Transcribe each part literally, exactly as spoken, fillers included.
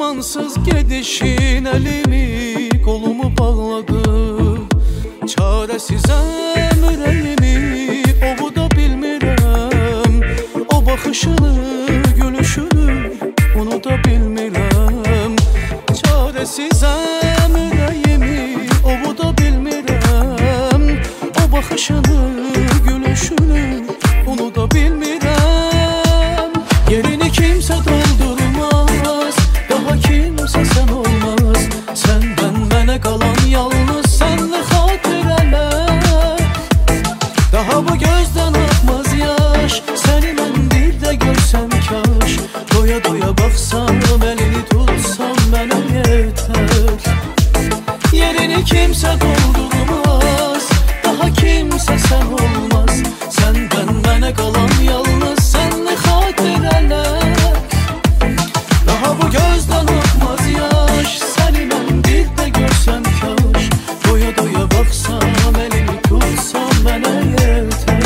Zamansız gedişin elimi kolumu bağladı. Çaresizəm ürəyimi ovuda bilmirəm. O baxışını, gülüşünü unuda bilmirəm. Çaresizəm ürəyimi ovuda bilmirəm. O baxışını, gülüşünü unuda bilmirəm. Yerini kimsə doldurmaz, daha kimsə sən olmaz. Səndən mənə qalan yalnız sənli xatirələr. Daha bu gözdən akmaz yaş, səni mən bir də görsəm kaş. Doya doya baxsam, əlini tutsam mənə yetər. Yerini kimsə doldurmaz, daha kimsə sən olmaz. Səndən mənə qalan yalnız sənli xatirələr. Daha bu gözdən akmaz yaş, səni mən bir də görsəm kaş. Doya doya baxsam, əlini tutsam mənə yetər.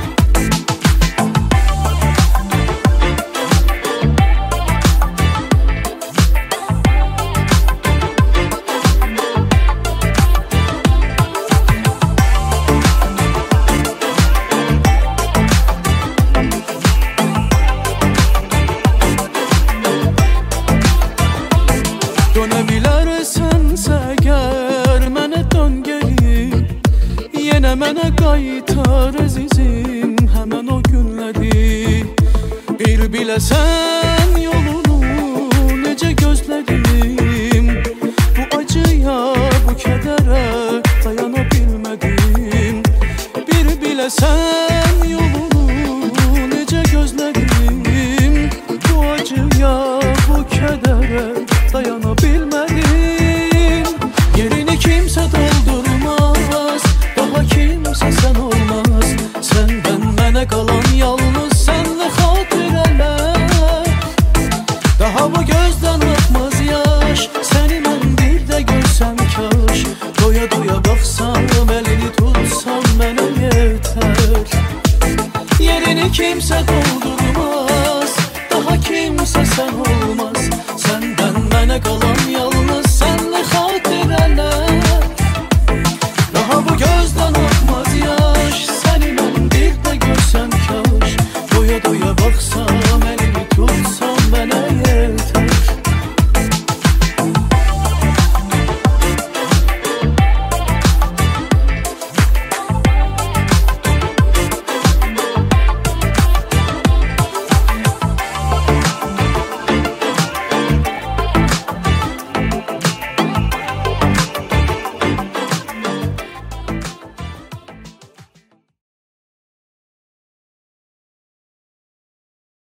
Dönə bilərsənsə əgər mənə dön geri. Yenə mənə qaytar əzizim həmən o günləri. Bir biləsən yolunu necə gözlədim. Bu acıya, bu kədərə dayana bilmədim. Bir biləsən yolunu necə gözlədim. Bu acıya, bu kədərə dayana bilmədim. Yerini kimsə doldurmaz, daha kimsə sən olmaz. Səndən mənə qalan yalnız sənli xatirələr. Daha bu gözdən akmaz yaş, səni mən bir də görsəm kaş. Doya doya baxsam, əlini tutsam mənə yetər. Yerini kimsə doldurmaz, daha kimsə sən olmaz. Səndən mənə qalan yalnız sənli xatirələr. Daha bu gözdən akmaz yaş, səni mən bir də görsəm kaş. Doya doya baxsam,